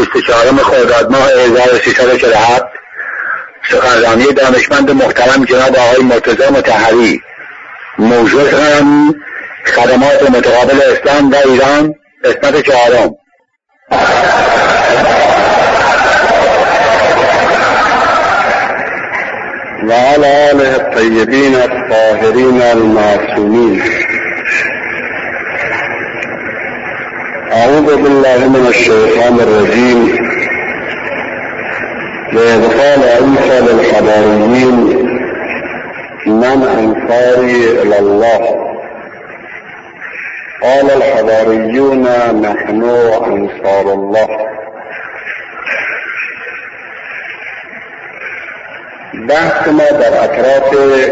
24 خرداد ماه 1347 سخنرانی دانشمند محترم جناب آقای مرتضی مطهری، موضوع سخنرانی خدمات متقابل اسلام و ایران، قسمت 4. و علی آله الطیبین الطاهرین المعصومین. اعوذ بالله من الشیطان الرجیم. وإذ قال عیسی للحواریین من انصاری الی الله قال الحواریون نحن انصار الله. بحث ما در اطراف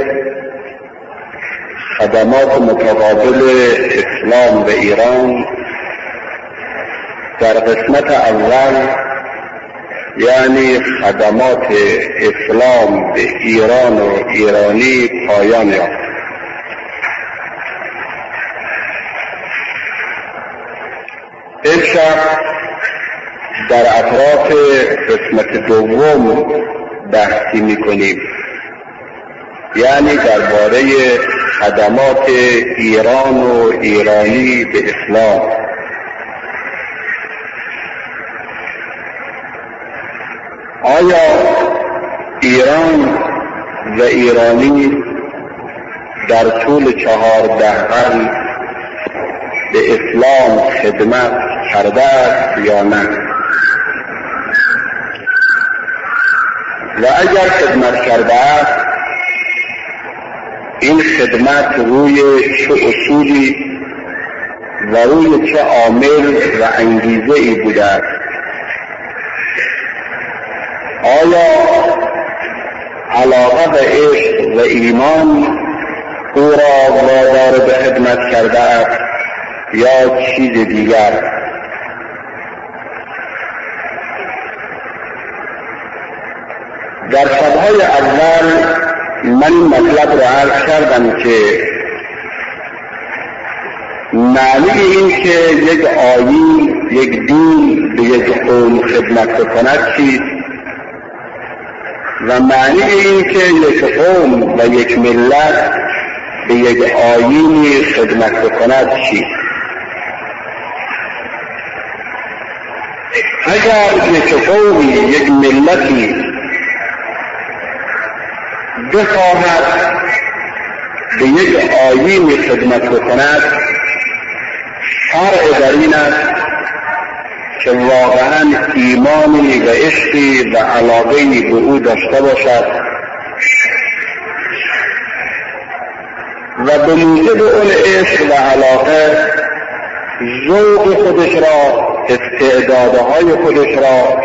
خدمات متقابل اسلام و ایران در قسمت اول، یعنی خدمات اسلام به ایران و ایرانی، پایان یافت. امشب در اطراف قسمت دوم بحثی میکنیم، یعنی درباره خدمات ایران و ایرانی به اسلام. آیا ایران و ایرانی در طول 14 قرن به اسلام خدمت کرده است یا نه؟ و اگر خدمت کرده است، این خدمت روی چه اصولی و روی چه عامل و انگیزه ای بوده است؟ آیا علاقه به عشق و ایمان او را وادار به خدمت کرده است یا چیز دیگر؟ در شب‌های اول من این مطلب را عرض کردم که معنی این که یک آیین، یک دین به یک قوم خدمت بکند چیست و معنی این که یک قوم و یک ملت به یک آیینی خدمت بکند چیست. اگر یک قومی، یک ملتی بخواهد به یک آیینی خدمت بکند، شرع در این است که واقعا ایمانی و عشقی و علاقه‌ای به او داشته باشد و به موجب اون عشق و علاقه ذوق خودش را، استعدادهای خودش را،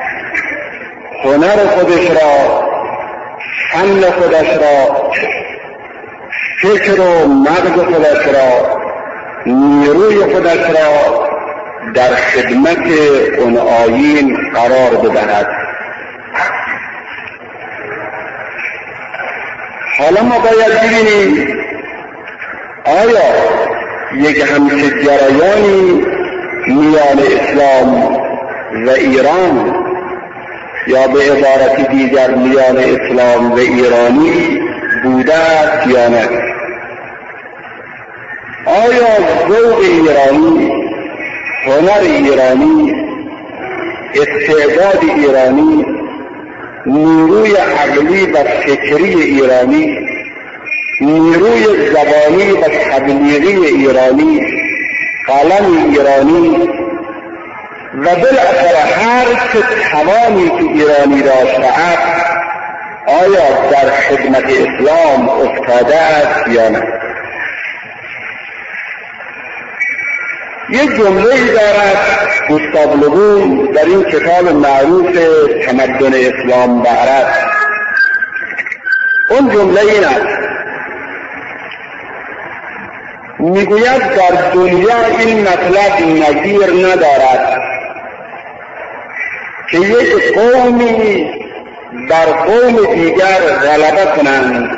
هنر خودش را، فن خودش را، فکر و مغز خودش را، نیروی خودش را در خدمت اون آیین قرار بدهد. حالا ما باید ببینیم آیا یک همچه جریانی میان اسلام و ایران، یا به عبارت دیگر میان اسلام و ایرانی بوده است یا نه؟ آیا ذوق ایرانی، هنر ایرانی، استعداد ایرانی، نیروی عقلی و فکری ایرانی، نیروی زبانی و تبلیغی ایرانی، قلم ایرانی و بالاخره هر چه توانی که ایرانی داشته است، آیا در خدمت اسلام افتاده است یا نه؟ یک جمله‌ای دارد گوستاو له بون در این کتاب معروف تمدن اسلام و عرب. اون جمله این است، میگوید در دنیا این مطلب نظیر ندارد که یک قومی بر قوم دیگر غلبه کنند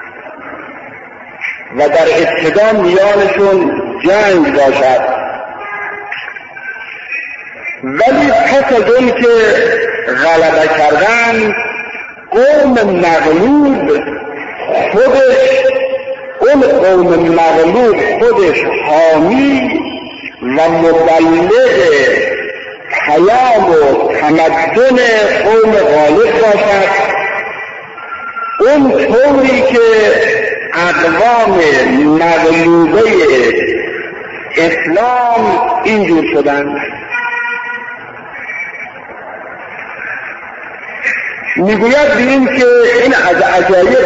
و در ابتدا میانشون جنگ باشد ولی پس از اون که غلبه کردن، قوم مغلوب خودش، اون قوم مغلوب خودش حامی و مبلغ پیام و تمدن قوم غالب باشد، اون طوری که اقوام مغلوبه اسلام اینجور شدند. میگوید ببین که این از عجایب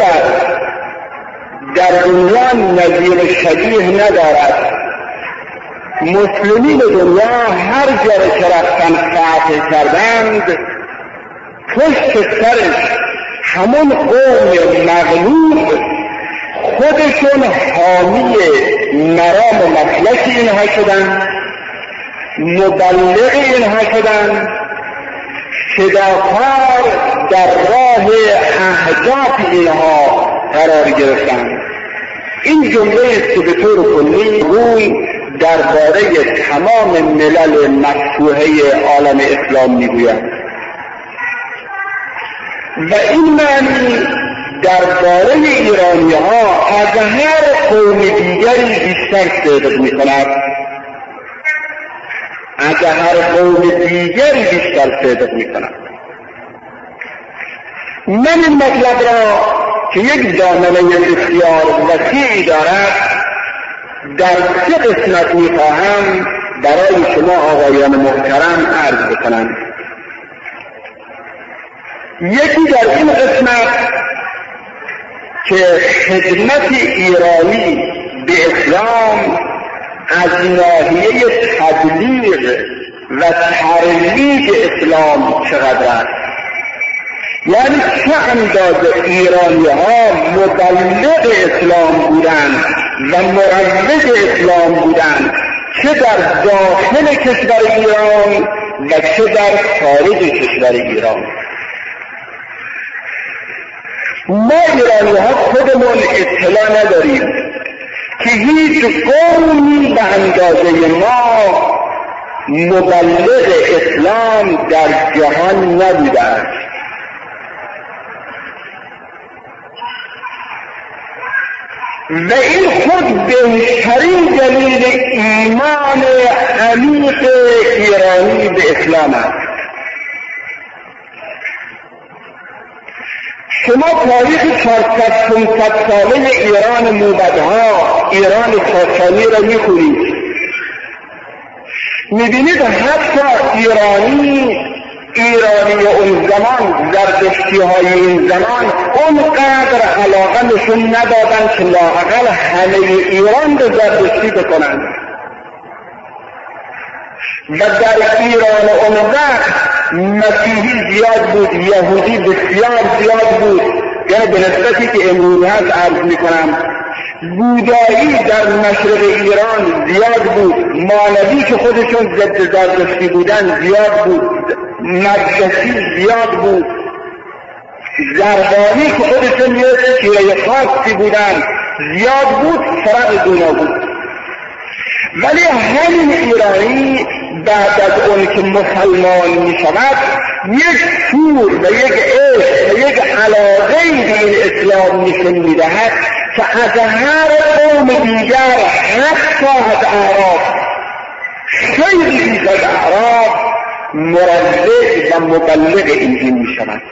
در دنیا نظیر شبیه ندارد. مسلمین دنیا هر جا که رفتن فتح کردند، پشت سرش همون قوم مغلوب خودشون حامی مرام و مفلک اینها شدن، مبلغ اینها شدن، فداکار در راه اهداف اینها قرار گرفتن. این جمله است که به طور کلی روی درباره تمام ملل مفتوحه عالم اسلام میگوید و این معنی درباره ایرانی ها از هر قوم دیگری بیشتر صدق می کند، از هر قوم دیگری بیشتر صدق می کند. من این مطلب را که یک دامنه بسیار وسیعی دارد در 3 قسمت می خواهم برای شما آقایان محترم عرض بکنم. یکی در این قسمت که خدمت ایرانی به اسلام از ناحیه تبلیغ و ترویج اسلام چقدر است، یعنی چه اندازه ایرانی ها مبلغ اسلام بودند و مروج اسلام بودند، چه در داخل کشور ایران و چه در خارج کشور ایران. ما ایرانی ها خودمون اطلاع نداریم که هیچ قومی به اندازه ما مبلغ اسلام در جهان نبوده است. و این خود بهترین دلیل ایمان عمیق ایرانی به اسلام است. شما تاریخ 400-500 ساله ایران موبدها، ایران ساسانی را میخونید، میبینید حتی ایرانی اون زمان، زردشتی های این زمان اونقدر علاقه نشون ندادن که لااقل همه ایران به زردشتی بکنند. و در ایران اون وقت مسیحی زیاد بود، یهودی بسیار زیاد بود، یعنی به نسبتی که امروز هست عرض میکنم. بودایی در مشرق ایران زیاد بود، مانوی که خودشون ضد زردشتی بودن زیاد بود، مجلسی زیاد بود، زربانی که خودشون یه شیعه خاصی بودن زیاد بود، فرق دونا بود. ولی همین ایرانی بعد از اون که مسلمان می شود یک شور و یک عشق و یک علاقه به این اسلام نشون می دهد که از هر قوم دیگر، حتی از اعراب، خیلی بیش از اعراب مروج و مبلغ این دین می شود.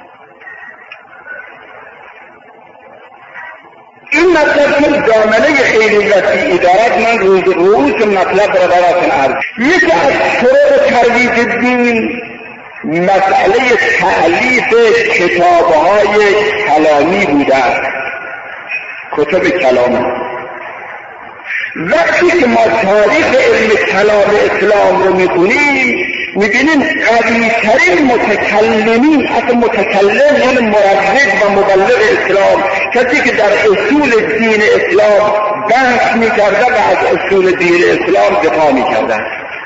این مطلب که دامنه خیلی وسیعی دارد، من روز مطلب را براتون عرض. یکی از شروط ترویج دین مسئله تألیف کتابهای کلامی بوده است، کتب کلامی. وقتی که ما تاریخ علم کلام اسلام رو می‌خونیم می‌بینیم قوی‌ترین متکلمین، اصلا متکلم یعنی مروج و مبلغ اسلام، کسی که در اصول دین اسلام بحث می‌کرده و از اصول دین اسلام دفاع می‌کرده.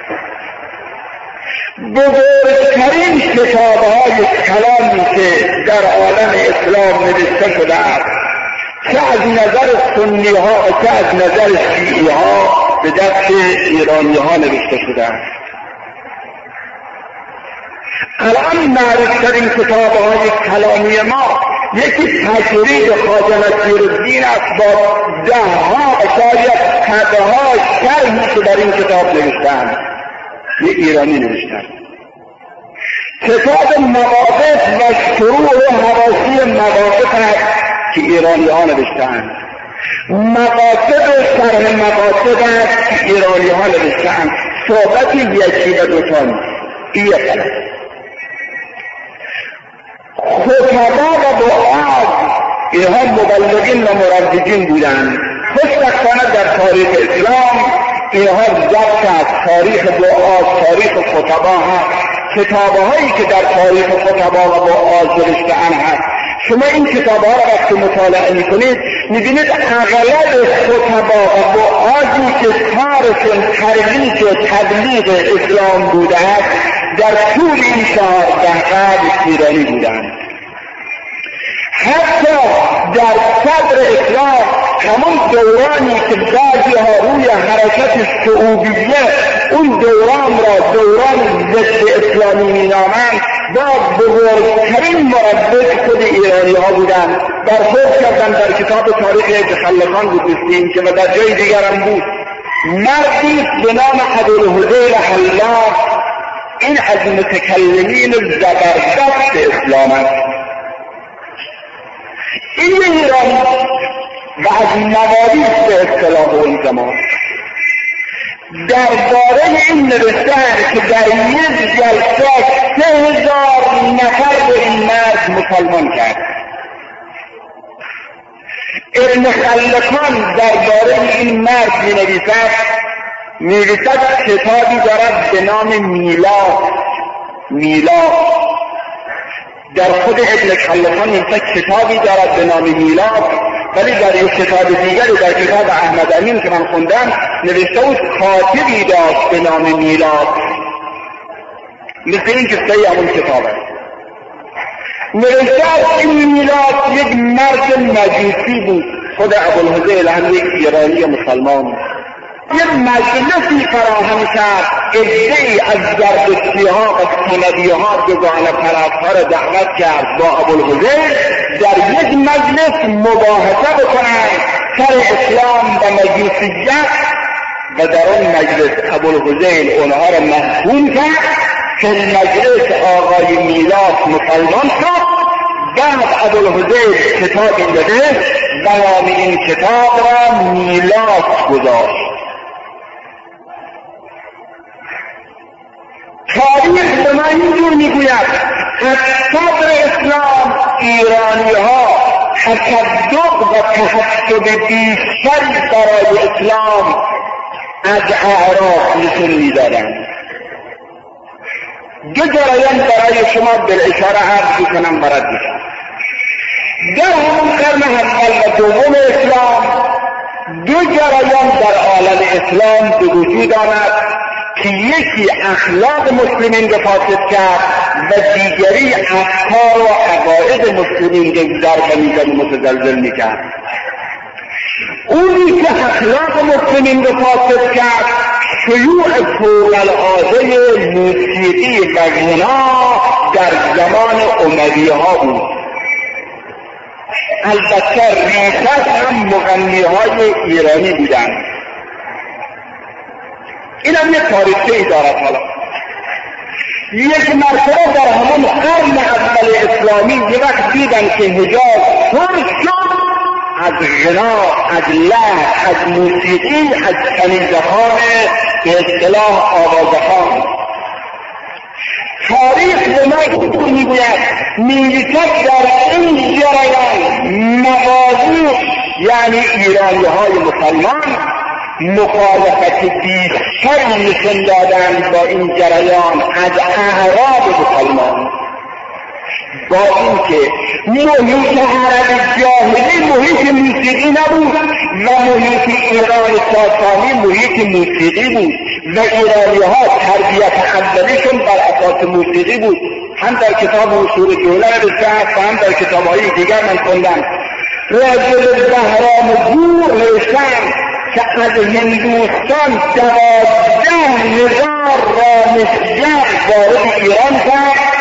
بزرگترین کتاب‌های کلامی که در عالم اسلام نوشته شده است، چه از نظر سنی ها و چه از نظر شیعی ها، به دست ایرانی ها نوشته شده است. الان معروفترین کتاب‌های کلامی ما یکی تجرید خواجه نصیرالدین است با ده‌ها شاید صدها شرحی که در این کتاب نوشتند، یه ایرانی نوشتند. کتاب مواقف و شروع حواسی مواقف است که ایرانی ها نوشتند. مقاصد شرح مقاصد است که ایرانی ها نوشتند. صحبت یکی و دوتان ایه کنند. خطبا و دعا اینها مبلغین و مرددین بودند. خوشبختانه در تاریخ اسلام اینها ضبط است. تاریخ دعا، تاریخ خطبا هست، کتابهایی که در تاریخ خطبا و دعا نوشته‌اند هست. شما این کتابها را وقتی مطالعه میکنید میبینید اغلب خطبا و دعایی که کارشون ترویج و تبلیغ اسلام بوده است در طول این 14 قرن ایرانی بودند. حتی در صدر اسلام همون دورانی که بعضی ها روی حرکت شعوبیه اون دوران را دوران ضد اسلامی مینامند، با بزرگترین مربط خود ایرانی ها بودند. برخورد کردن در کتاب تاریخ ابن خلکان بودستیم که و در جای دیگر هم بود. مردی به نام ابوالهذیل حلاج، این از متکلمین زبردست اسلام است. این ایرانی و از مواریث به اصطلاح اون زمان درباره این نوشتن که در یک جلسه 3000 نفر به این مرد مسلمان کرد. ابن خلکان درباره این مرد می‌نویسد کتابی دارد به نام میلاد. در خود ابن خلکان این کتابی دارد به نام میلاد، ولی در یک کتاب دیگری در کتاب احمد امین که من خوندم نوشته بود کاتبی داشت به نام میلاد. مثل این کسی همون کتاب است. نوشته این میلاد یک مرد مجوسی بود. خود ابوالهذیل هم یک ایرانی مسلمان یک مجلسی فراهم کرد، عده‌ای از زردشتی‌ها و سندی‌ها دوگانه پرست‌ها را دعوت کرد با ابوالهذیل در یک مجلس مباحثه بکنند سر اسلام و مجوسیت، و در اون مجلس ابوالهذیل اونها را محکوم کرد. که مجلس آقای میلاد مسلمان شد. بعد ابوالهذیل کتابی داده و نام این کتاب را میلاد گذاشت. تاریخ به من اینجور میگوید از صدر اسلام ایرانی ها تصدق و تحسب بیشتری برای اسلام از اعراف نشون میدادند. دو جریان برای شما بالاشاره عرض میکنم برد میشم. در همون قرن اول و دوم اسلام دو جریان در عالم اسلام به وجود آمد که یکی اخلاق مسلمین را فاسد کرد و دیگری افکار و عقاید مسلمین را ضربه میزد و متزلزل میکرد. اونی که اخلاق مسلمین را فاسد کرد شیوع فوق‌العاده موسیقی و غنا در زمان امویه ها بود. البته ریشش هم مغنی‌های ایرانی بودند. این هم یک تاریخی دارد. حالا یک مرتبه در همون قرن اول اسلامی یه وقت دیدن که حجاز پر شد از غنا، از لحن، از موسیقی، از کنیزخوان به اصطلاح آوازخوان. تاریخ به ما میگوید در این جریان مواضیع یعنی ایرانی های مسلمان مخالفت بیشتری نشون دادند با این جریان از اعراب مسلمان، با اینکه محیط عرب جاهلی محیط موسیقی نبود و محیط ایران ساسانی محیط موسیقی بود و ایرانی ها تربیت اولیشون بر اساس موسیقی بود. هم در کتاب اصول دوله نوشته و هم در کتاب های دیگر من خوندم. راجل بهرام گور نوشتن که از هندوستان 12,000 رامشگر وارد ایران کرد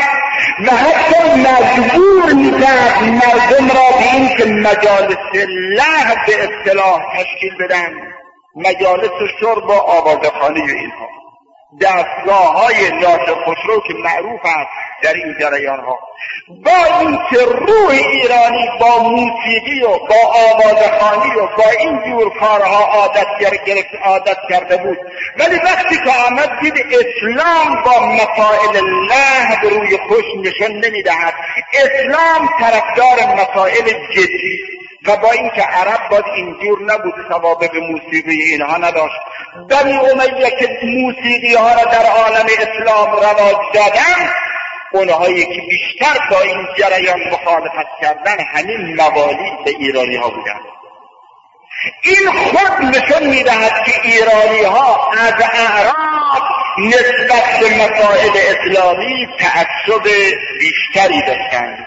و حتی مجبور میکرد مردم را به این که مجالس لهو به اصطلاح تشکیل بدن، مجالس شرب و آوازخوانی و اینها، دستگاه‌های ناصر خسرو که معروف است در این جریان‌ها. با این که روح ایرانی با موسیقی و با آوازخوانی و با این جور کارها عادت کرده بود، ولی وقتی که آمد دید اسلام با مسائل لهو روی خوش نشان نمی‌دهد، اسلام طرفدار مسائل جدی و با اینکه عرب باید اینجور نبود، سوابق موسیقی اینها نداشت. بنی امیه که موسیقی ها را در عالم اسلام رواج دادن، اونهایی که بیشتر با این جریان مخالفت کردن همین موالی به ایرانی ها بودن. این خود نشان میدهد که ایرانی ها از اعراب نسبت به مسائل اسلامی تعصب بیشتری داشتند.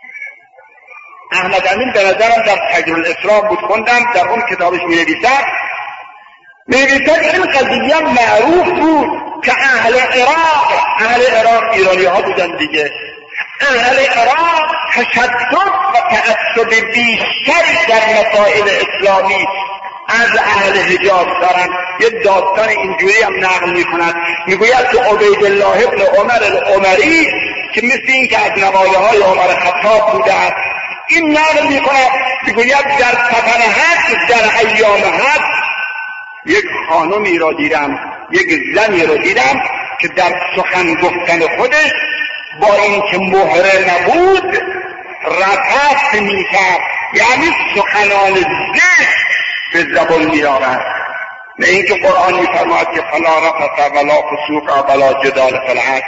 احمد امین به نظرم در تجربه‌الاسلام بود، خوندم در اون کتابش می‌نویسد این قضیه معروف بود که اهل عراق ایرانی ها بودن دیگه، اهل عراق تشدد و تعصب بیشتری در مسائل اسلامی از اهل حجاز دارن. یه داستان اینجوری هم نقل می‌کند، میگوید که عبیدالله ابن عمر العمری که مثل این که از نمایه‌های عمر خطاب بوده است، این نقل می‌کند، میگوید در سفر حج، در ایام حج یک خانمی را دیدم، یک زنی را دیدم که در سخن گفتن خودش با اینکه مهره نبود رفث می‌کرد، یعنی سخنان زشت به زبان می‌آورد. نه اینکه قرآن می‌فرماید که فلا رفث ولا فسوق ولا جدال فی الحج.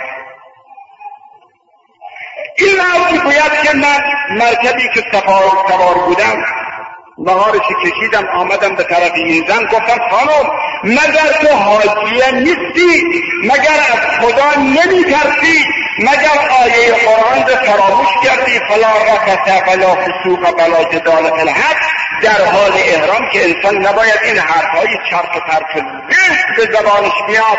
این مرد میگوید که من مرکبی که سوار بودم، نهارشی کشیدم، آمدم به طرف این زن، گفتم خانم مگر تو حاجیه نیستی؟ مگر از خدا نمی ترسی؟ مگر آیه قرآن رو فراموش کردی؟ فلا رفث ولا فسوق ولا جدال فی الحج، در حال احرام که انسان نباید این حرفهای چرت و پرت زشت به زبانش بیاد.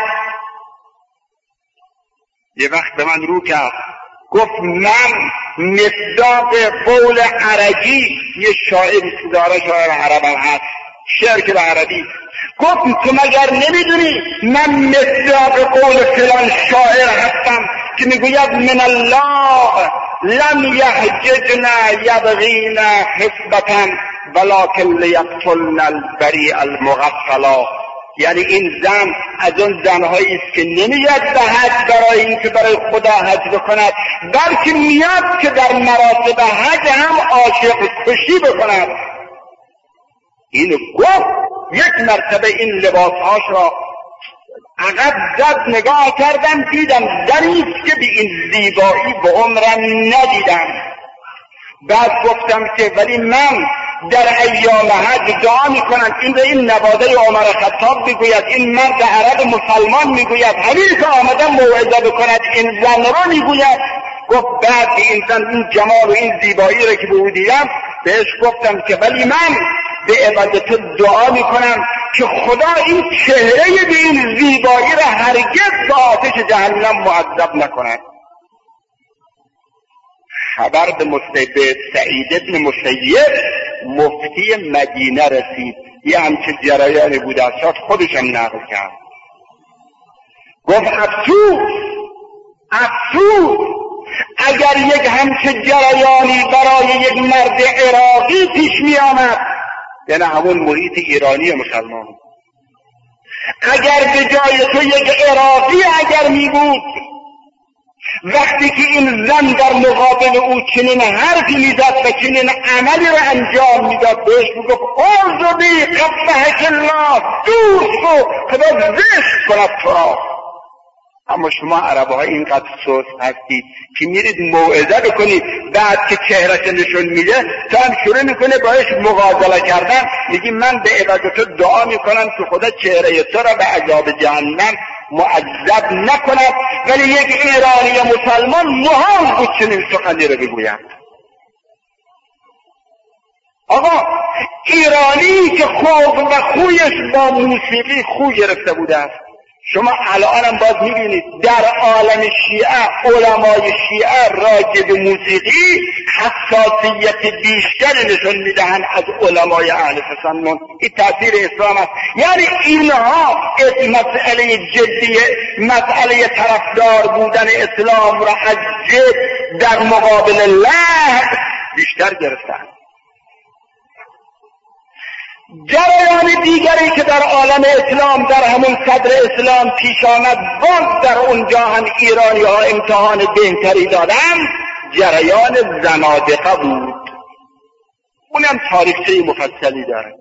یه وقت به من رو کرد، گفت من مصداق قول عربی، یه شاعری داره، شاعر عربم هست، شعر که به عربی، گفت تو مگر نمیدونی من مصداق قول فلان شاعر هستم که میگوید من الله لم یحججنا یبغینا حسبتا ولکن لیقتلنا البریء المغفلا. یعنی این زن از اون زنهایی است که نمیاد به حج برای اینکه برای خدا حج بکند، بلکه میاد که در مراتب حج هم عاشق کشی بکند. اینو گفت، یک مرتبه این لباسهاش را عقب زد، نگاه کردم، دیدم زنی است که به این زیبایی به عمرم ندیدم. بعد گفتم که ولی من در ایام حج دعا میکنم، این نواده عمر خطاب میگوید، این مرد عرب مسلمان میگوید، همین که آمدم موعظه بکند این زن را میگوید. گفت بعد این زن این جمال و این زیبایی را که به او دیدم، بهش گفتم که ولی من به عبادت دعا میکنم که خدا این چهره به این زیبایی را هرگز به آتش جهنم معذب نکند. خبر به سعید ابن مسیب مفتی مدینه رسید، یه همچه جریانی بود، شاید خودشم نقل کرد. گفت افسوس اگر یک همچه جریانی برای یک مرد عراقی پیش می آمد، یعنی همون محیط ایرانی مسلمان، اگر به جای تو یک عراقی اگر می بود، وقتی که این زن در مقابل او چنین حرفی میزد و چنین عملی را انجام میداد، بهش میگفت اعوذ بی قبحک الله، دور شو خدا زشت کند تو را. اما شما عرب‌ها اینقدر سست هستید که میرید موعظه بکنید، بعد که چهرش نشون میده تا هم شروع میکنه باش مغازله کردن، میگی من به عبادت دعا میکنم که خدا چهره تو را به عذاب جهنم معذب نکند. ولی یک ایرانی مسلمان محال بود چنین سخنی رو بگوید. آقا ایرانی که خوب و خویش با موسیقی خو گرفته بوده است، شما الانم باز میبینید در عالم شیعه علمای شیعه راجع به موسیقی حساسیت بیشتری نشون میدهند از علمای اهل تسنن. این تاثیر اسلام است. یعنی اینها مسئله جدی، مسئله طرفدار بودن اسلام را از جد در مقابل لعب بیشتر گرفتند. جریان دیگری که در عالم اسلام در همون صدر اسلام پیش آمد، باز در اونجا هم ایرانی ها امتحان بهتری دادن، جریان زنادقه بود. اونم تاریخچه مفصلی داره.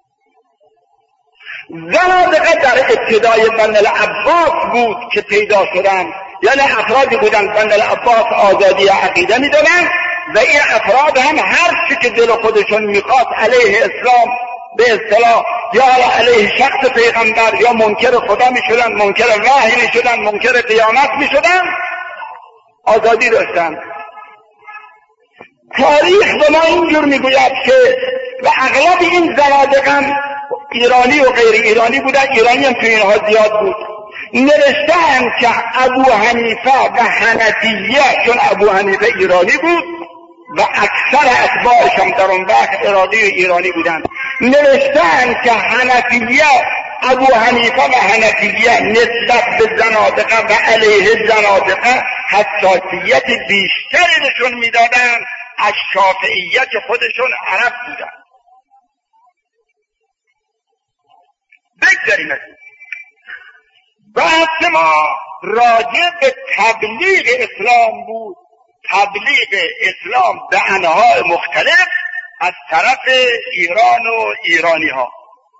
زنادقه در ابتدای بنی العباس بود که پیدا شدن، یعنی افرادی بودن بنی العباس آزادی عقیده میدادن و این افراد هم هر چی که دل خودشون میخواست علیه اسلام به اصطلاح یا علیه شخص پیغمبر یا منکر خدا می شدن، منکر وحی می شدن، منکر قیامت می شدن، آزادی داشتن. تاریخ به ما اینجور می گوید که و اغلب این زنادقان ایرانی و غیر ایرانی بودن، ایرانی هم تو اینها زیاد بود، نوشتن که ابو حنیفه و حنفیه، چون ابو حنیفه ایرانی بود و اکثر اتباعش هم در اون وقت عراقی و ایرانی بودند، نوشتن که حنفیه، ابو حنیفه و حنفیه نسبت به زنادقه و علیه زنادقه حساسیت بیشتری نشون میدادن از شافعیه که خودشون عرب بودن. بگذاریم بحث ما راجع به تبلیغ اسلام بود، تبلیغ اسلام به انواع مختلف از طرف ایران و ایرانی ها.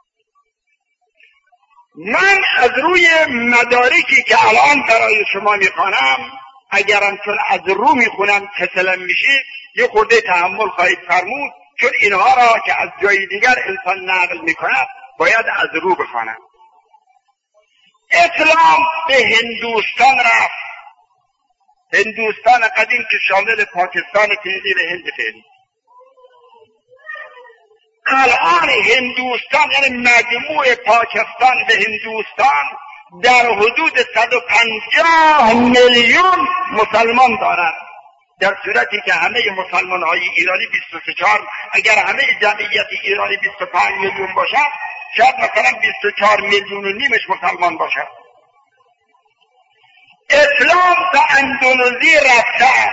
من از روی مدارکی که الان برای شما میخوانم، اگرم چون از رو میخونم کسلم میشید یه خورده تحمل خواهید فرمود، چون اینها را که از جای دیگر انسان نقل میکند باید از رو بخوانم. اسلام به هندوستان رفت، هندوستان قدیم که شامل پاکستان فعلی و هند فعلی. الان هندوستان یعنی مجموع پاکستان و هندوستان در حدود 150 میلیون مسلمان دارند، در صورتی که همه مسلمان های ایرانی 24، اگر همه جمعیت ایرانی 25 میلیون باشد، شاید مثلا 24 میلیون و نیمش مسلمان باشد. اسلام به اندونزی رفته،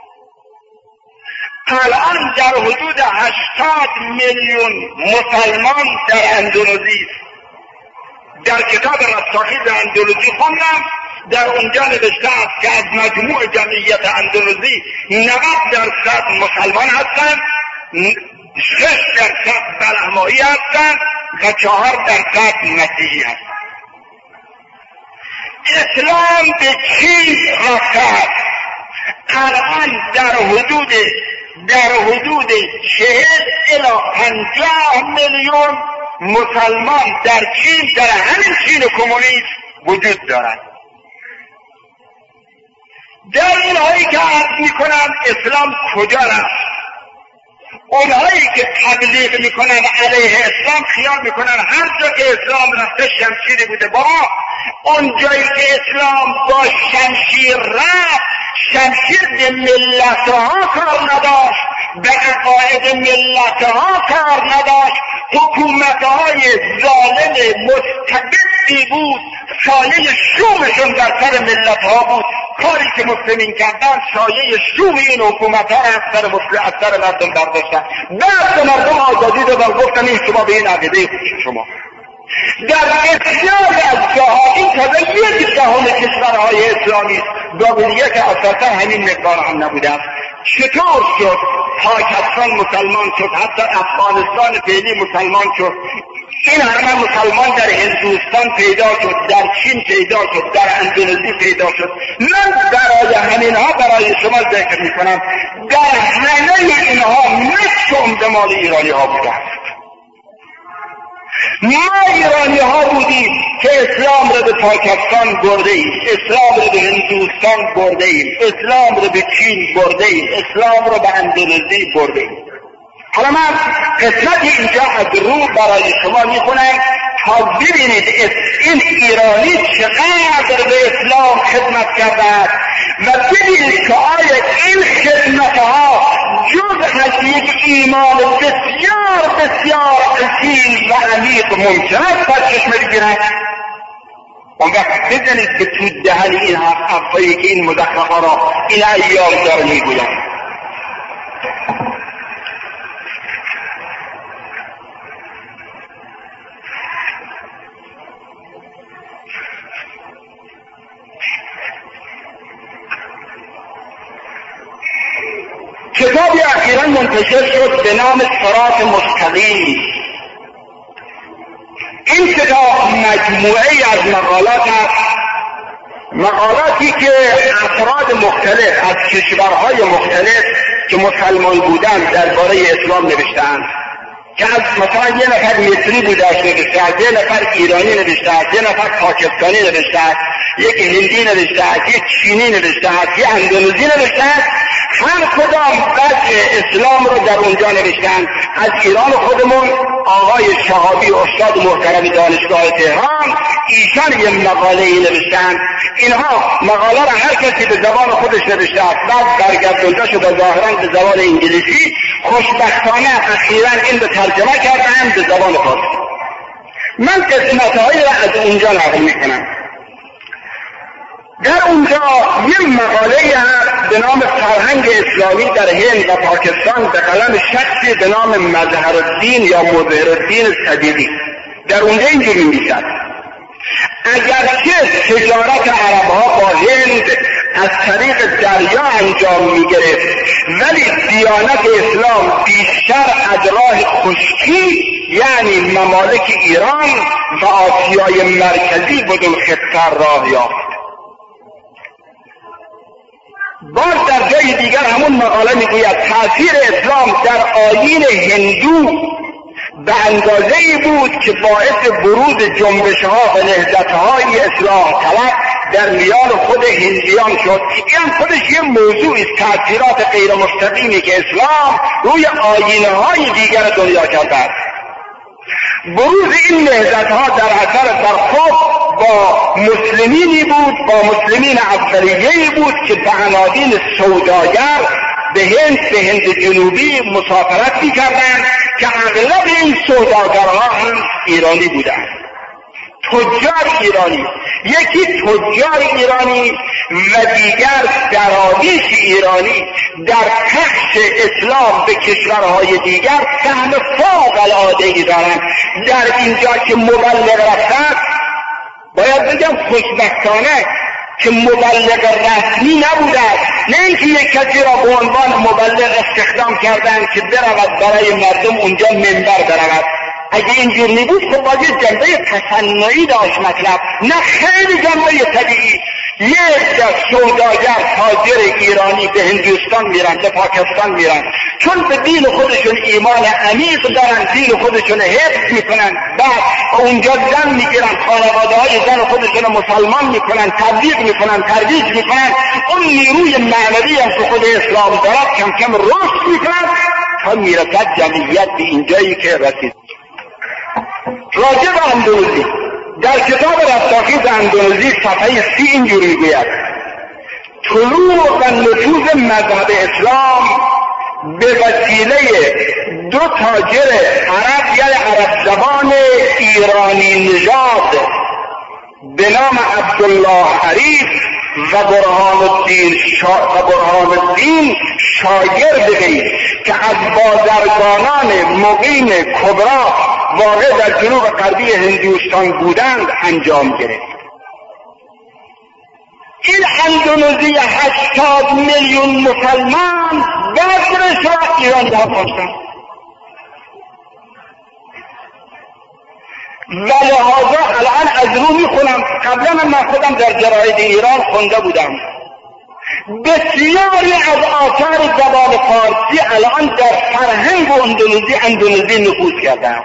الان در حدود 80 میلیون مسلمان در اندونزی است. در کتاب رستاخیز اندونزی خوندم، در اونجا نوشته است که از مجموع جمعیت اندونزی 90% مسلمان هستند، 6% برهمایی هستند و 4% مسیحی هستند. اسلام به چین رفته است، الان در حدود 40 الی 50 میلیون مسلمان در چین، در همین چین کمونیست وجود دارند. در اینهایی که عرض میکنن اسلام کجا رفت، اونهایی که تبلیغ میکنن علیه اسلام خیال میکنن هر جا که اسلام رفته شمشیری بوده. با اون جایی که اسلام با شمشیر رفت، شمشیر به ملتها کار نداشت، به عقاید ملتها کار نداشت، حکومتهای ظالم مستبدی بود، سایه شومشون در سر ملتها بود. کاری که مسلمین کردن سایه شوم این حکومتها از سر مردم برداشتن. بعد مردم آزادی دادن، گفتن این شما به این عقیده خوش شما. در بسیاری از جاها این تازه یک جهان کشورهای اسلامی دابلیه که اساسا همین مقدار هم نبوده است. چطور شد پاکستان مسلمان شد، حتی افغانستان فعلی مسلمان شد، این همه مسلمان در هندوستان پیدا شد، در چین پیدا شد، در اندونزی پیدا شد. من برای همینها برای شما ذکر میکنم، در همه اینها مشک عمدمال ایرانی ها بودند. ما ایرانی ها بودیم که اسلام رو به پاکستان برده ایم، اسلام رو به هندوستان برده ایم، اسلام رو به چین برده ایم، اسلام رو به اندونزی برده ایم. حالا من قسمت اینجا از رو برای شما میخونم، تا ببینید این ایرانی چقدر به اسلام خدمت کرده است و ببینید که آیا این خدمتها جز از یک ایمان بسیار بسیار اصیل و عمیق ممکن است در چشم بگیرد. اون وقت بزنید که تو دهن این حرفایی که این مزخرف‌ها را این ایام داره میگویند. کتابی اخیراً منتشر شد به نام صراط مستقیم. این کتاب مجموعه‌ای از مقالات است، مقالاتی که افراد مختلف از کشورهای مختلف که مسلمان بودند درباره اسلام نوشتند، که از مثلا یه نفر مصری بودش نوشته است، یه نفر ایرانی نوشته است، یه نفر پاکستانی نوشته است، یک هندی نوشته است، یک چینی نوشته است، یک اندونزی نوشته است. هر کدام وجه اسلام رو در اونجا نوشتند. از ایران خودمون آقای شهابی استاد محترم دانشگاه تهران، ایشان یه مقاله نوشتند. اینها مقاله را هر کسی به زبان خودش نوشته است، بعد برگردونده شده ظاهرا به زبان انگلیسی. خوشبختانه اخیراً این رو ترجمه کردند به زبان فارسی. من قسمت‌هایی را از اونجا نقل می‌کنم. در اونجا یک مقاله هست به نام فرهنگ اسلامی در هند و پاکستان به قلم شخصی به نام مظهرالدین یا مظهرالدین صدیقی. در اونجا اینجوری می‌نویسد: اگرچه تجارت عرب‌ها با هند از طریق دریا انجام می‌گرفت، ولی دیانت اسلام بیشتر از راه خشکی یعنی ممالک ایران و آسیای مرکزی بدون خطر راه یافت. باز در جای دیگر همون مقاله میگوید تأثیر اسلام در آیین هندو به اندازه‌ای بود که باعث بروز جنبش‌ها و نهضت‌های اصلاح طلب در میان خود هندیان شد. این خودش یه موضوع است، تأثیرات غیر مستقیمی که اسلام روی آیین‌های دیگر دنیا کرده است. بروز این نهضت‌ها در اثر برخورد با مسلمینی بود، با مسلمین اولیه‌ای بود که به عناوین سوداگر به هند جنوبی مسافرت می‌کردند که اغلب این سوداگرها هم ایرانی بودند. تجار ایرانی، یکی تجار ایرانی و دیگر دراویش ایرانی در پخش اسلام به کشورهای دیگر سهم فوق العاده‌ای دارند. در اینجا که مبلغ رفتند، باید بگم خوشبختانه که مبلغ رسمی نبوده، نه اینکه یک کسی را به عنوان مبلغ استخدام کردند که برود برای مردم اونجا منبر برود. اگه اینجور نبود خب باید جنبه تصنعی داشت مطلب، نه خیلی جنبه طبیعی. یک سوداگر تاجر ایرانی به هندوستان میرن، به پاکستان میرن، چون به دین خودشون ایمان عمیق دارن، دین خودشون حفظ میکنن، بعد اونجا زن میگیرن، خانواده های زن خودشون مسلمان میکنن، تبلیغ میکنن، ترویج میکنن. اون نیروی معنوی هم که خود اسلام دارد کم کم رشد میکنن تا میرسد جمعیت به اینجایی که رسید. راجع به اندونزی در کتاب رستاخیز اندونزی صفحه 30 اینجوری میگوید: طلوع و نفوذ مذهب اسلام به وسیله دو تاجر عرب یعنی عرب زبان ایرانی نژاد به نام عبدالله عریف و برهان الدین شاگرد وی که از بازرگانان مقیم کبرا واقع در جنوب غربی هندوستان بودند انجام گرفت. این اندونزی 80 میلیون مسلمان بذرش را ایران ها پاشتند و لحاظا الان از رو میخونم. قبلا من خودم در جراید ایران خونده بودم. بسیاری از آثار زبان فارسی الان در فرهنگ اندونزی نفوذ کردند،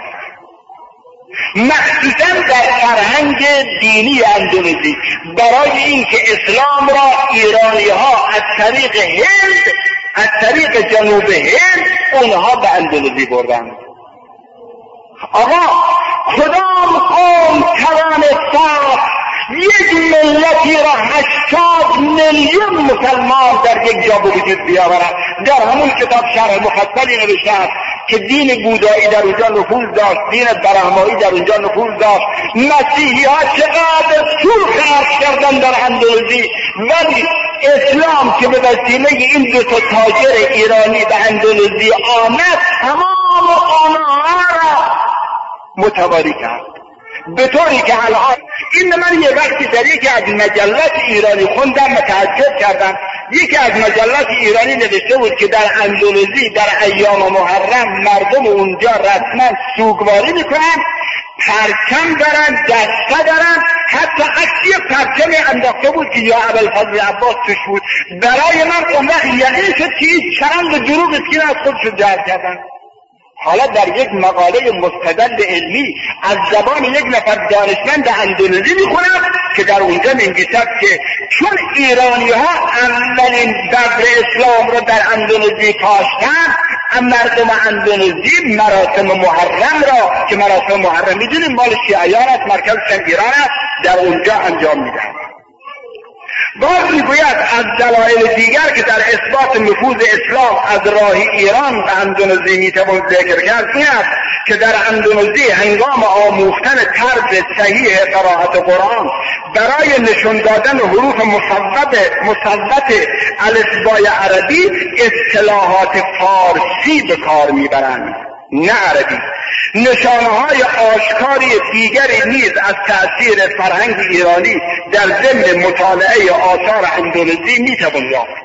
مخصوصا در فرهنگ دینی اندونزی، برای اینکه اسلام را ایرانی ها از طریق هند، از طریق جنوب هند اونها به اندونزی بردند. آقا کدام قوم توانست یک ملتی را 80 میلیون مسلمان در یک جا به وجود بیاورد؟ در همون کتاب شرح مفصلی نوشته است که دین بودایی در اونجا نفوذ داشت، دین برهمایی در اونجا نفوذ داشت، مسیحی ها چقدر سور خرج کردن در اندلسی، ولی اسلام که به وسیله این دو تا تاجر ایرانی به اندلسی آمد تمام آنها را متواری کرد، به طوری که الان این من یه وقتی در یکی از مجلات ایرانی خوندم متعجب کردم. یکی از مجلات ایرانی نوشته بود که در اندونزی در ایام محرم مردم اونجا رسما سوگواری میکنن، پرچم دارن، دسته دارن، حتی عکسی پرچمی انداخته بود که یا ابوالفضل عباس توش بود. برای من اون وقت یقین شد که این چند دروغ است از خودشون جعل کردن. حالا در یک مقاله مستند علمی از زبان یک نفر دانشمند اندونزی میخونم که در اونجا می‌نویسد که چون ایرانی ها اولین بذر اسلام رو در اندونزی کاشتن، مردم اندونزی مراسم محرم را که مراسم محرم میدونیم مال شیعیان است، مرکزشان ایران است، در اونجا انجام میدن. باز میگوید از دلایل دیگر که در اثبات نفوذ اسلام از راه ایران به اندونزی میتوان ذکر کرد این است که در اندونزی هنگام آموختن طرز صحیح قرائت قرآن برای نشان دادن حروف مثبت الفبای عربی اصطلاحات فارسی به کار میبرند نه عربی. نشانه‌های آشکاری دیگری نیز از تأثیر فرهنگ ایرانی در ضمن مطالعه آثار اندونزی میتوان یافت.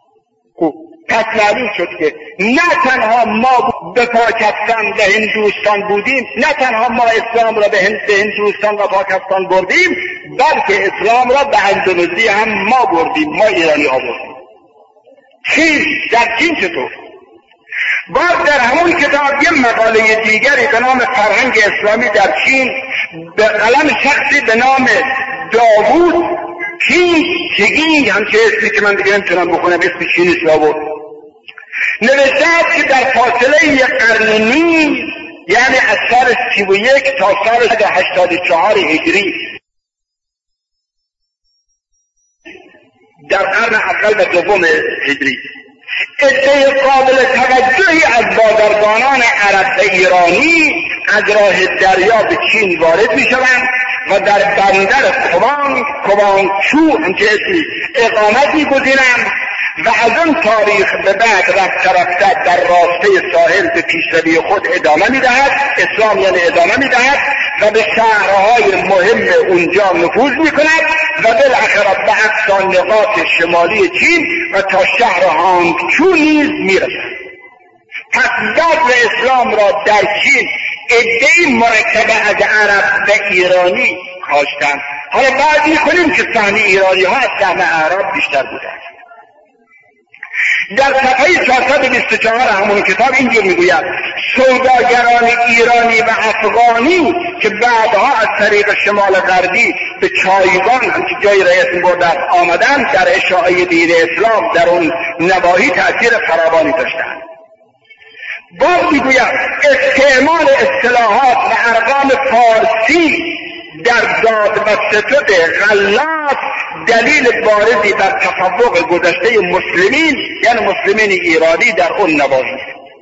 پس معلوم شد که نه تنها ما به پاکستان و هندوستان بودیم، نه تنها ما اسلام را به هندوستان و پاکستان بردیم، بلکه اسلام را به اندونزی هم ما بردیم، ما ایرانی ها بردیم. چین در چین چطور؟ باز در همون کتاب یه مقاله دیگری به نام فرهنگ اسلامی در چین به قلم شخصی به نام داوود چگینگ، همچه اسمی که من دیگه نمیتونم بخونم اسم چینیش را بود، نوشته است که در فاصله یک قرن نیم، یعنی از سال 31 تا سال 84 هجری، در قرن اول و دوم هجری، عده قابل توجهی از بازرگانان عرب و ایرانی از راه دریا به چین وارد می شوند و در بندر کوانچو همچه اسمی اقامت می گذینند و از اون تاریخ به بعد رفته در راسته ساحل به پیشروی خود ادامه می دهد، اسلام یعنی ادامه می دهد و به شهرهای مهم اونجا نفوذ می کند و بالاخره به اقصی نقاط شمالی چین و تا شهر هانگچو نیز می رسد. پس بذر اسلام را در چین عده‌ای مرکبه از عرب و ایرانی کاشتند. حالا بعد می کنیم که سهم ایرانی ها از سهم عرب بیشتر بودند. در صفحه 424 همون کتاب اینجور میگوید سوداگران ایرانی و افغانی که بعدها از طریق شمال غربی به چایگان همچه جای رئیس بردن آمدن در اشاعه دین اسلام در اون نواحی تأثیر فراوانی داشتند. باز میگوید استعمال اصطلاحات و ارقام فارسی در داد و ستد غلات دلیل بارزی بر تفوق گذشته مسلمین یعنی مسلمین ایرانی در اون نواحی.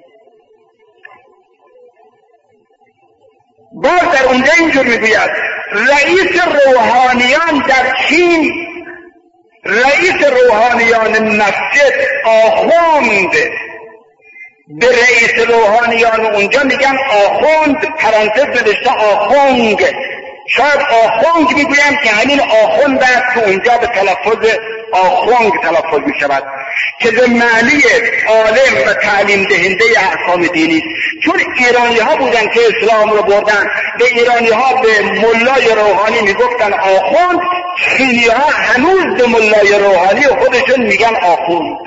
باز در اونجا اینجور میگوید رئیس روحانیان در چین، رئیس روحانیان مسجد آخوند، به رئیس روحانیان اونجا میگن آخوند، پرانتز نوشته آخونگ، شاید آخونگ میگویم که همین آخوند است که اونجا به تلفظ آخونگ تلفظ می شود که به معنی عالم و تعلیم دهنده احکام دینی. چون ایرانی ها بودن که اسلام رو بردن، به ایرانی ها به ملای روحانی میگفتن آخوند، چینی ها هنوز به ملای روحانی خودشون میگن آخوند.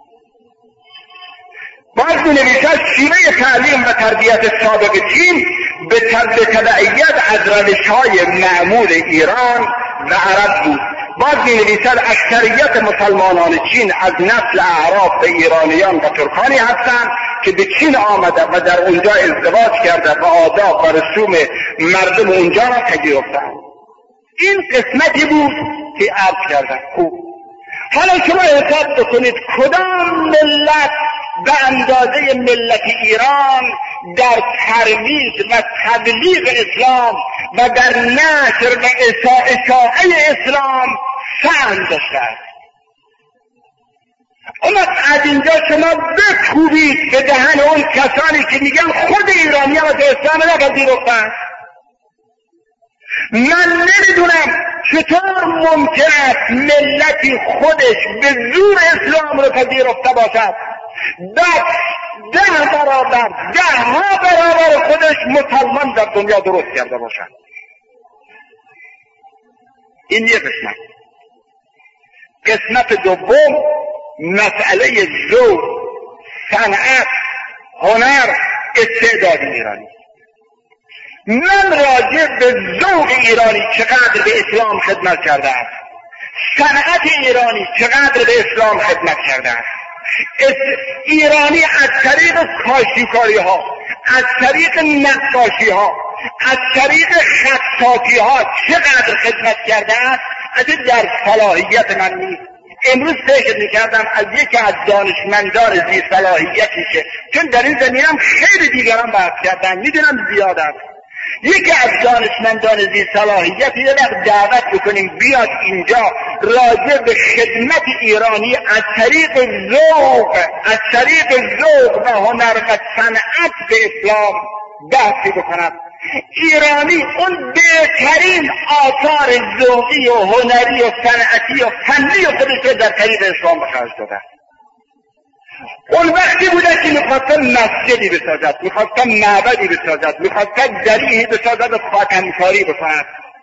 باز می‌نویسد شیوه تعلیم و تربیت سابق چین به تبعیت از روش‌های معمول ایران و عرب بود. باز می‌نویسد اکثریت مسلمانان چین از نسل اعراب به ایرانیان و ترکانی هستند که به چین آمده و در اونجا ازدواج کرده و آداب و رسوم مردم اونجا را پذیرفتند. این قسمتی بود که عرض کردم. خوب، حالا شما حساب بکنید کدام ملت به اندازه ملت ایران در ترویج و تبلیغ اسلام و در نشر و اشاعه اسلام سهم داشته است. اما از اینجا شما بکوبید به دهن اون کسانی که میگن خود ایرانی ها به اسلام نپذیرفتند. من نمیدونم چطور ممکن است ملتی خودش به زور اسلام رو پذیرفته باشد، 10 برابر 10 برابر خودش مسلمان در دنیا درست کرده باشد. این یه قسمت. قسمت دوم مسئله ذوق، صنعت، هنر، استعداد ایرانی. من راجع به ذوق ایرانی چقدر به اسلام خدمت کرده است، صنعت ایرانی چقدر به اسلام خدمت کرده است، ایرانی از طریق کاشیکاری ها، از طریق نقاشی ها، از طریق خطاطی ها چقدر خدمت کرده است، از در صلاحیت من نیست. امروز فکر میکردم از یکی از دانشمندان زی صلاحیتی که چون در این زمینم خیلی دیگران بحث کردن میدونم زیاد است، یکی از دانشمندان زی صلاحیتی یه وقت دعوت بکنیم بیاد اینجا راجع به خدمت ایرانی از طریق ذوق و هنر و صنعت به اسلام بحثی بکند. ایرانی اون بهترین آثار ذوقی و هنری و صنعتی و فنی خودش رو در طریق اسلام به خرج داده. اون وقتی بوده که میخواستن مسجدی بسازد، میخواستن معبدی بسازد، میخواستن دریحی بسازد و خاتمکاری بکند.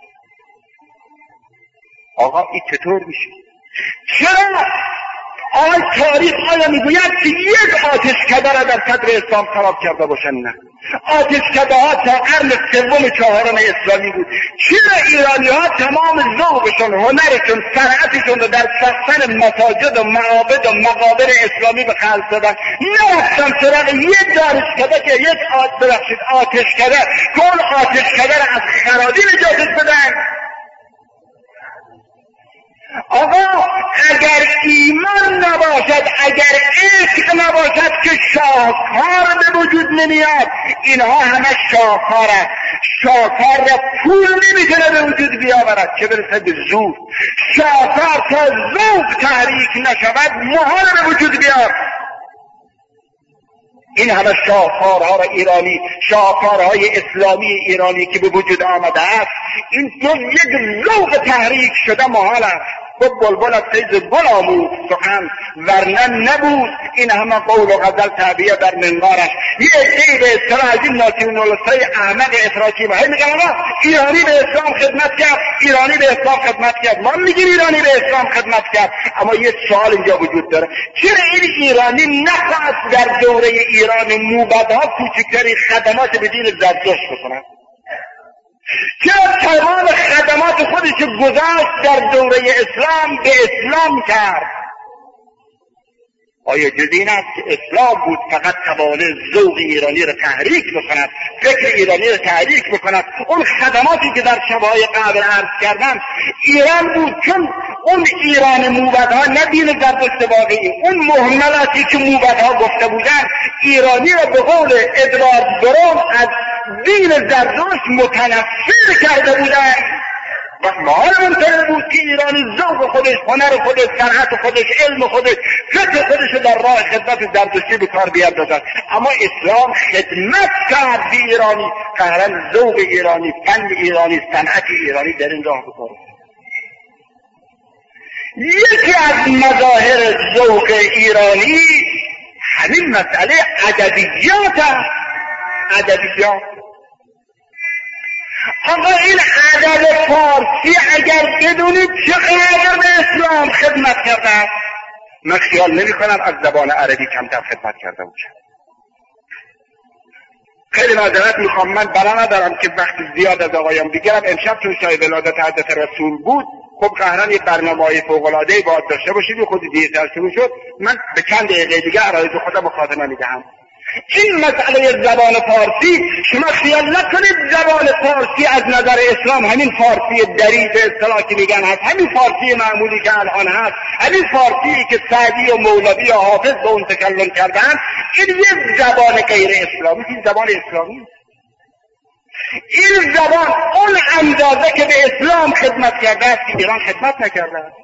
آقا این چطور میشه؟ چرا؟ تاریخ آیا میگوید که یک آتشکده را در صدر اسلام خراب کرده باشن؟ نه، آتشکده ها تا قرن سوم چهارم اسلامی بود. چرا ایرانی ها تمام ذوقشون، هنرشون، صنعتشون رو در ساختن مساجد و معابد و مقابر اسلامی به خرج دادن؟ نرفتن سراغ یک دانشکده که یک آتشکده که اون آتشکده را از خرابی نجاتش بدن. آقا اگر ایمان نباشد، اگر عشق نباشد که شاهکار به وجود نمیاد. اینها همه شاهکاره، شاهکار را پول نمیتونه به وجود بیاورد چه برسه به زور. شاهکار تا ذوق تحریک نشود محال به وجود بیاد. این همه شاهکارها ایرانی، شاهکارهای اسلامی ایرانی که به وجود آمده است، این جز یک ذوق تحریک شده محال است. خب بلبل از فیض گل آموخت سخن ورنه نبود این همه قول و غزل تعبیه در منقارش. یه عده‌ای به اصطلاح از این ناسیونالیستای احمق افراطی باید میگن آقا ایرانی به اسلام خدمت کرد، ایرانی به اسلام خدمت کرد. ما میگیم ایرانی به اسلام خدمت کرد، اما یه سوال اینجا وجود داره، چرا این ایرانی نخواست در دوره ایران موبدها کوچکترین خدمات به دین زرتشت بکنند؟ چرا تمام خدمات خودش گذاشت در دوره اسلام به اسلام کرد؟ آیا جز این است که اسلام بود فقط توانه ذوق ایرانی را تحریک بکند، فکر ایرانی را تحریک بکند؟ اون خدماتی که در شبهای قبل عرض کردم ایران بود، چون اون ایران موبدها نه دین زرتشت واقعی، اون مهملاتی که موبدها گفته بودن ایرانی را به قول ادوارد برون از دین زرتشت متنفر کرده بودن. و محال ممکنه بود که ایرانی ذوق خودش، هنر خودش، صنعت خودش، علم خودش، فکر خودش در راه خدمت زرتشتی به کار بیاندازد. اما اسلام خدمت کرد به ایرانی، قهرن ذوق ایرانی، فن ایرانی، صنعت ایرانی در این راه بکار. یکی از مظاهر ذوق ایرانی همین مسئله ادبیات است. ادبیات آقا این ادب فارسی اگر بدونید چقدر به اسلام خدمت کرده است، من خیال نمی کنم از زبان عربی کمتر خدمت کرده باشم. خیلی معذرت میخوام، من بلا ندارم که وقت زیاد از آقایان بگیرم. امشب چون شای ولادت حضرت رسول بود، خب قهرن یه برنامه‌های فوق‌العاده‌ای باید داشته باشید، خود دیگه شروع شد. من به چند دقیقه دیگه عرایض خودم به خاتمه میدهم. این مسئله زبان فارسی، شما خیال نکنید زبان فارسی از نظر اسلام همین فارسی دری به اصطلاح که میگن هست، همین فارسی معمولی که الان هست، همین فارسی که سعدی و مولوی و حافظ به اون تکلم کردن، این یک زبان غیر اسلامی، این زبان اسلامی. این زبان اون اندازه که به اسلام خدمت کرده است که ایران خدمت نکرده است.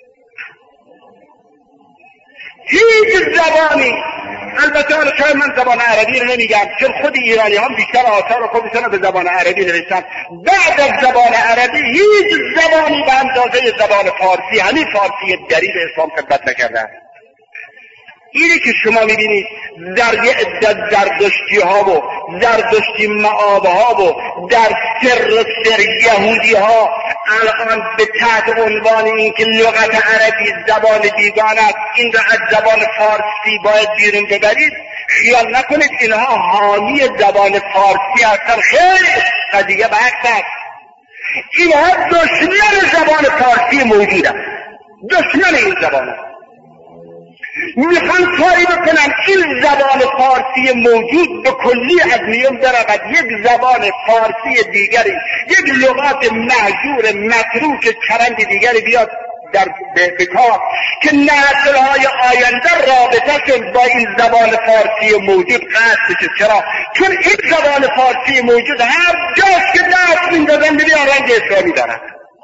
هیچ زبانی، البته شاید من زبان عربی رو نمیگم چون خود ایرانی هم بیشتر آثار خودشون به زبان عربی نوشتن، بعد از زبان عربی هیچ زبانی به اندازه زبان فارسی، همین فارسی دری به اسلام خدمت نکرده است. اینی که شما میبینید در زردشتی ها و زردشتی معاب ها و در سر یهودی ها الان به تحت عنوان این که لغت عربی زبان بیگانه است، این را از زبان فارسی باید بیرون ببرید. خیال نکنید اینها حامی زبان فارسی هستن، خیلی قضیه برعکس است. اینها دشمن زبان فارسی موجود است، دشمن این زبان است. میخوان کاری بکنن این زبان فارسی موجود به کلی از میان برود، یک زبان فارسی دیگری، یک لغات مهجور متروک چرند دیگری بیاد در بکار که نسل‌های آینده رابطه‌شون با این زبان فارسی موجود قطع بشه. چرا؟ چون این زبان فارسی موجود هر جاش که دست میندازن ببینن رنگ اسلامی دارد.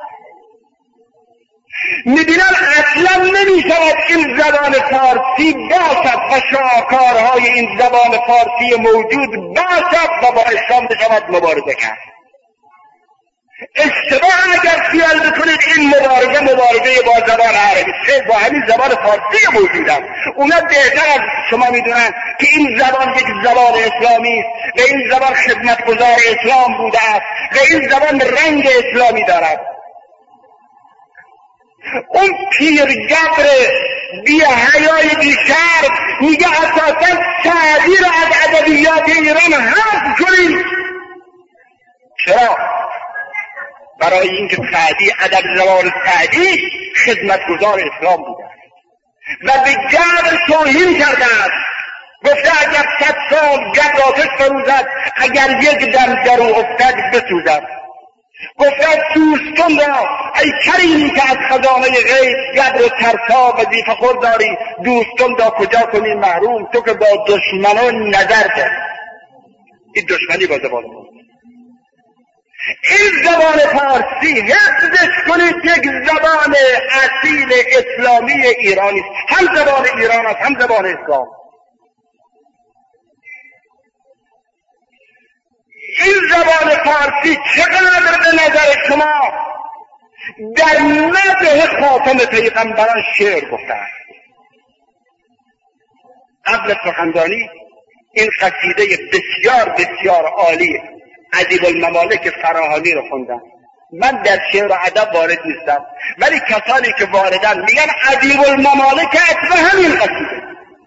میبینن اصلا نمیشود این زبان فارسی باشد و شاهکارهای این زبان فارسی موجود باشد و با اسلام بشود مبارزه کرد. اشتباه اگر خیال بکنید این مبارزه با زبان عربی، با همین زبان فارسی موجود است. اونا بهتر از شما میدونن که این زبان یک زبان اسلامی است و این زبان خدمتگزار اسلام بوده است و این زبان رنگ اسلامی دارد. اون پیرگبر بی حیای بی شرم میگه اساسا سعدی رو از ادبیات ایران حذف کنید. چرا؟ برای اینکه سعدی ادب زبان سعدی خدمتگزار اسلام بوده و به گبر توهین کرده است. گفته اگر 100 سال گبر آتش فروزد، اگر یک دم در او افتد بسوزد. گفته دوستان را ای کریمی که از خزانه غیب گبر و ترسا وظیفه خور داری، دوستان را کجا کنی محروم، تو که با دشمنان نظر ده. این دشمنی با زبان این زبان فارسی حفظش کنید، یک زبان اصیل اسلامی ایرانی است، هم زبان ایران است هم زبان اسلام. این زبان فارسی چقدر به نظر شما در مدح خاتم پیغمبران شعر گفته است؟ قبل سخنرانی این قصیده بسیار بسیار عالی ادیب الممالک فراهانی رو خوندم. من در شعر و ادب وارد نیستم، ولی کسانی که واردن میگن ادیب الممالک اصلا همین قصیده.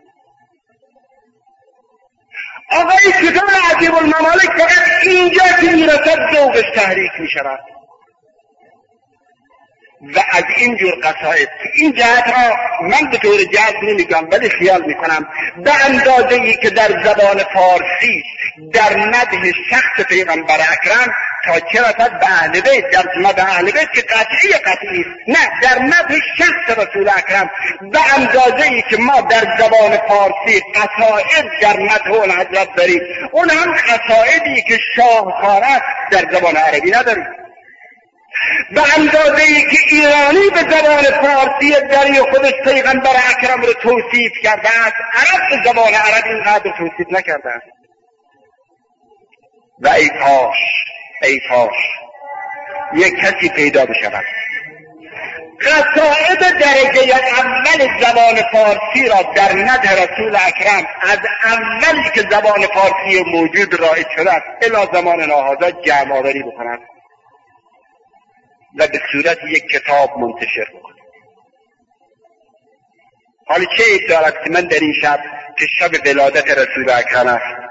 آقای کتاب ادیب الممالک فقط اینجا که میرسد ذوقش تحریک میشود و از اینجور قصاید این جهت ها من به طور جهت نمیگم، ولی خیال میکنم به اندازه ای که در زبان فارسی در مدح شخص پیغمبر اکرم تا چه رسد به اهل بیت، در مدح اهل بیت که قطعی نه، در مدح شخص رسول اکرم به اندازه ای که ما در زبان فارسی قصاید در مدح اون حضرت داریم، اون هم قصایدی که شاهکار است در زبان عربی نداریم. به اندازه ای که ایرانی به زبان فارسی دری خودش پیغمبر اکرم رو توصیف کرده است، عرب به زبان عربی اینقدر توصیف نکرده است. و ای کاش یک کسی پیدا بشود قصائد درجه اول زبان فارسی را در مدح رسول اکرم از اولی که زبان فارسی موجود رایج شده است الی زمان ناهاذا جمع آوری بکند و به صورت یک کتاب منتشر بکنه. حالا چه عیب دارد که من در این شب که شب ولادت رسول اکرم است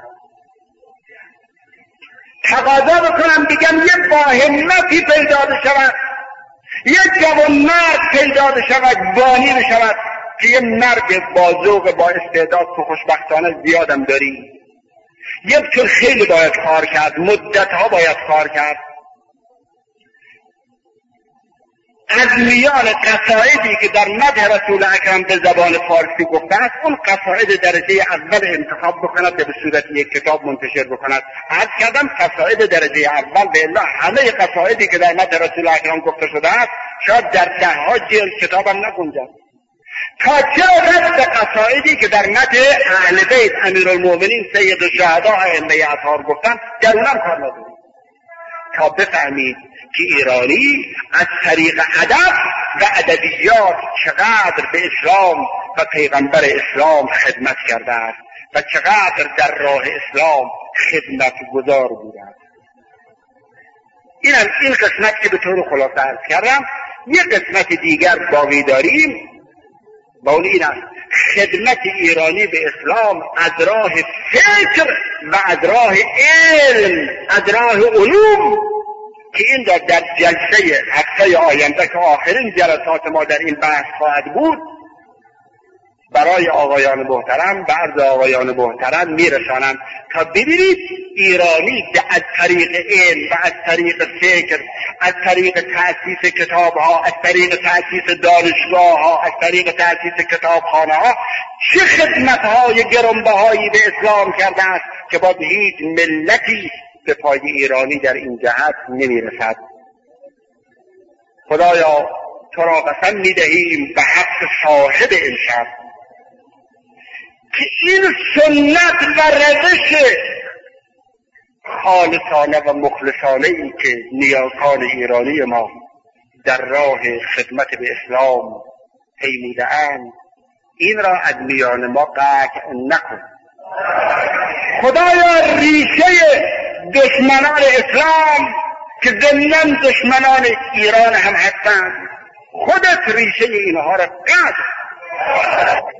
تقاضا بکنم بگم یک با همتی پیدا بشود، یک جوان مرد پیدا بشود، بانی بشود که یک مرد با ذوق با استعداد که خوشبختانه زیادم داریم، یک طور خیلی باید کار کرد، مدتها باید کار کرد. از میان قصائدی که در مدح رسول اکرم به زبان فارسی گفته است، اون قصائد درجه اول انتخاب بکند به صورت یک کتاب منتشر بکند. عرض کردم قصائد درجه اول، به الا همه قصائدی که در مدح رسول اکرم گفته شده است شاید در 10 جلد کتاب هم نگنجد. تا چرا رد قصائدی که در مدح اهل بیت امیرالمؤمنین سید الشهدا ائمه اطهار گفتن در اونم کار نداریم، تا بفهمید که ایرانی از طریق ادب و ادبیات چقدر به اسلام و پیغمبر اسلام خدمت کرده است و چقدر در راه اسلام خدمت گذار بوده است. این قسمت که به طور خلاصه عرض کردم. یک قسمت دیگر باقی داریم، با اون این است خدمت ایرانی به اسلام از راه فکر و از راه علم، از راه علوم، که این در جلسه هفته آینده که آخرین جلسات ما در این بحث خواهد بود برای آقایان محترم و عرض آقایان محترم میرسانم تا ببینید ایرانی از طریق علم و از طریق فکر، از طریق تأسیس کتاب ها، از طریق تأسیس دانشگاه ها، از طریق تأسیس کتابخانه ها چه خدمت های گرانبهایی به اسلام کرده است که با هیچ ملتی به پای ایرانی در این جهت نمیرسد. خدایا تو را قسم میدهیم به حق صاحب این شب که این سنت و روش خالصانه و مخلصانه ای که نیاکان ایرانی ما در راه خدمت به اسلام پیموده اند، این را از میان ما قطع نکن. خدایا ریشه دشمنان اسلام که ضمناً دشمنان ایران هم هستند، خودت ریشه اینها را قطع